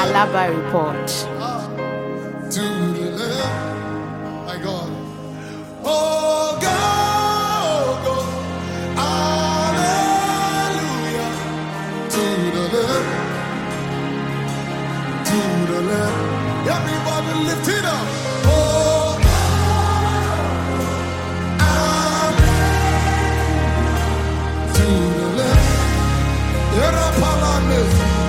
Alaba Report. To the left, my God. Oh God, oh God. Hallelujah. To the left, to the left. Everybody lift it up. Oh God, to the left. Yerapalane.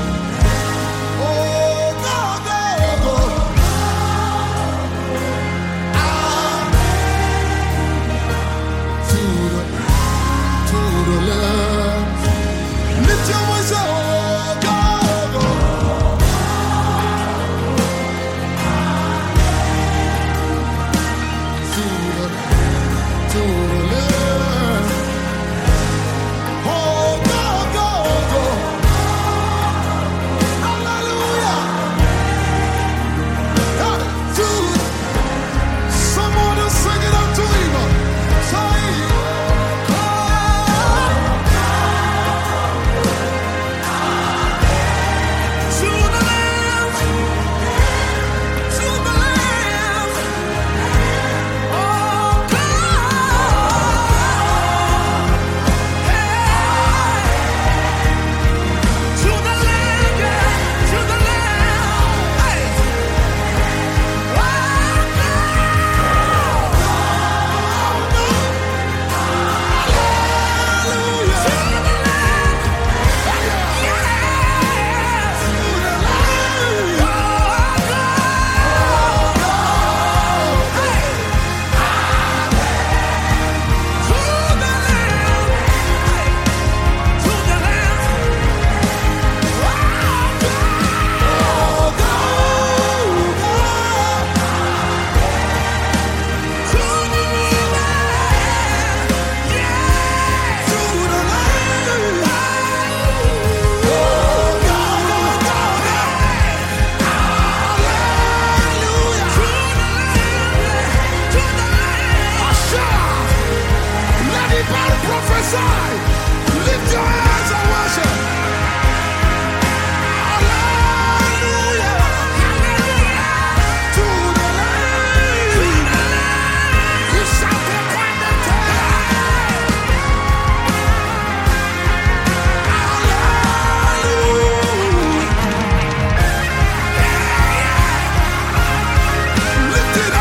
Lift your hands and worship. Hallelujah. To the Lamb. You shall be quite hallelujah. Lift it up.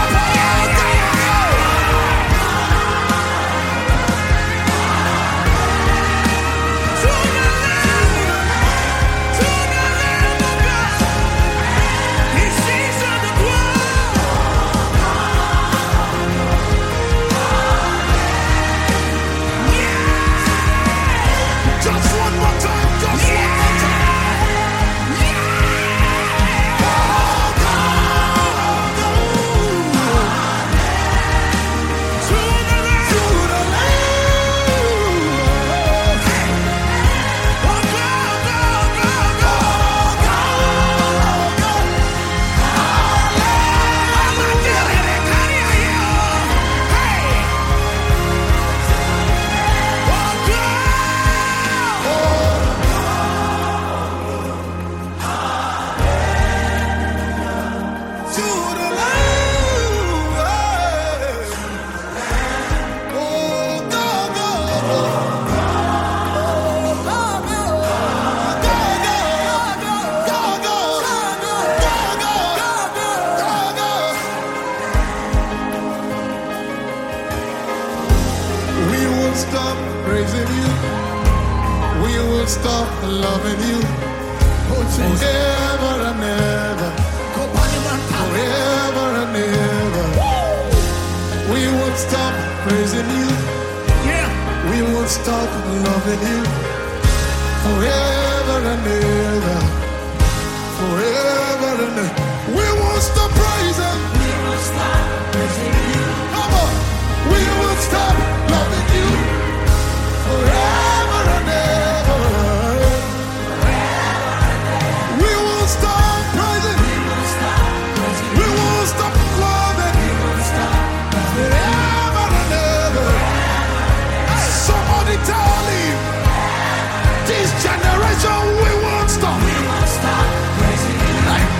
Stop praising you. We won't stop loving you. Forever and ever. Forever and ever. We won't stop praising you. We won't stop loving you. Forever and ever. Forever and ever. We won't stop praising. We won't stop praising you. Come on. We won't stop loving you. Forever and ever. We won't stop praising. We won't stop loving. Forever and ever. Somebody tell him, this generation we won't stop. We won't stop praising you.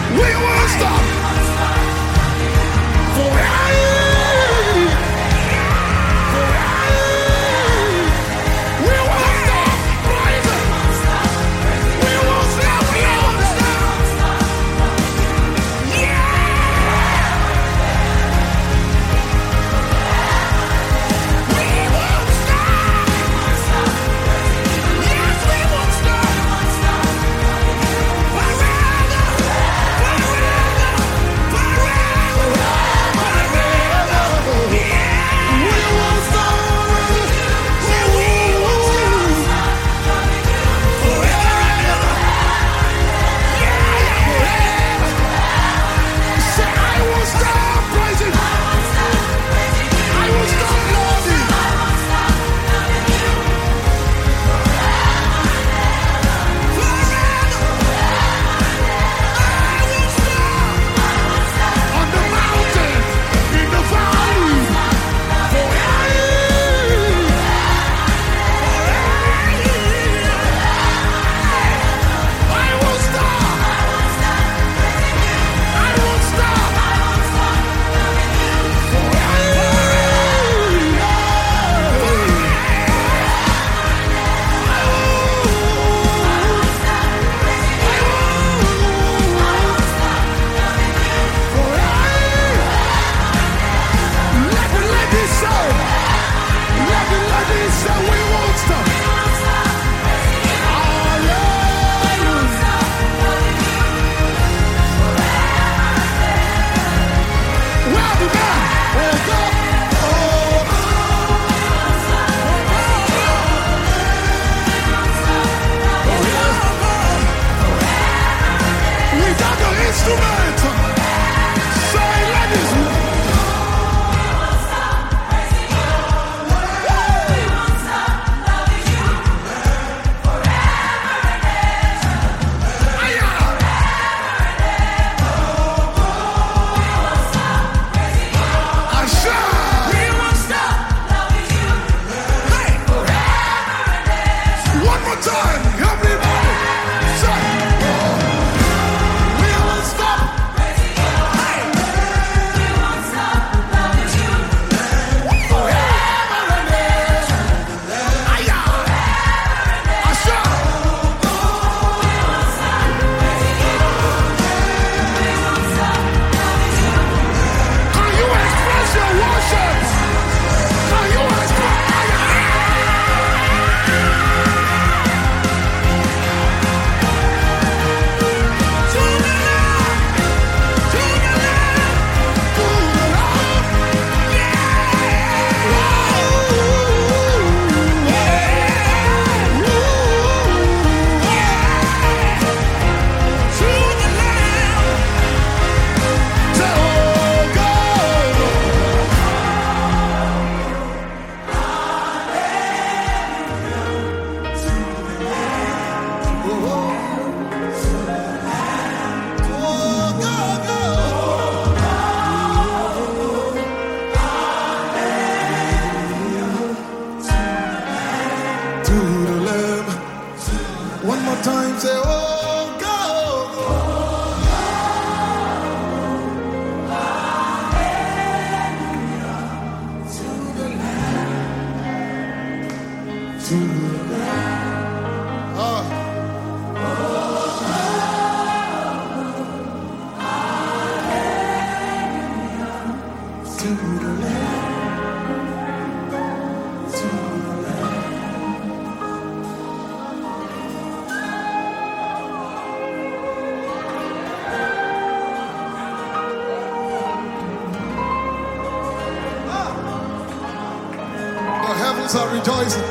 Are rejoicing.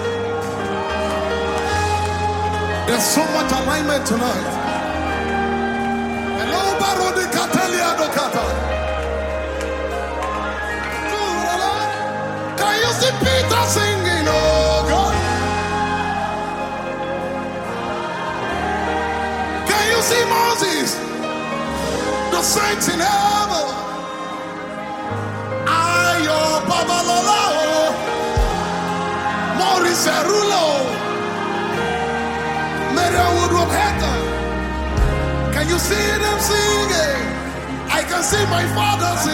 There's so much alignment tonight. Hello, Barodi Catalia Docata. Can you see Peter singing? Oh God. Can you see Moses? The saints in heaven. Ayo, Babalala. Cerulo, Maria Woodruff Hatter. Can you see them singing? I can see my father singing.